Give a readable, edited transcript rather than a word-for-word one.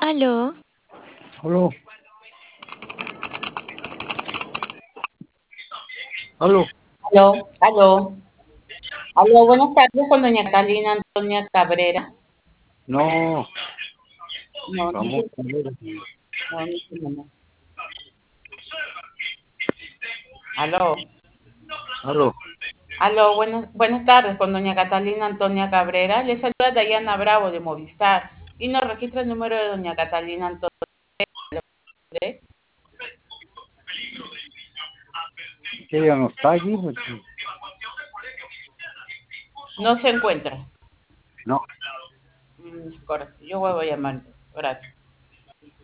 Aló, Aló, aló. Aló, aló, aló, buenas tardes con doña Catalina Antonia Cabrera. No, No, no, vamos. no, no. Aló, Aló. aló, buenas tardes con doña Catalina Antonia Cabrera. Le saluda Dayana Bravo de Movistar y nos registra el número de doña Catalina Antonia. Ella no está allí. No se encuentra. No. Correcto, yo vuelvo a llamar. Gracias.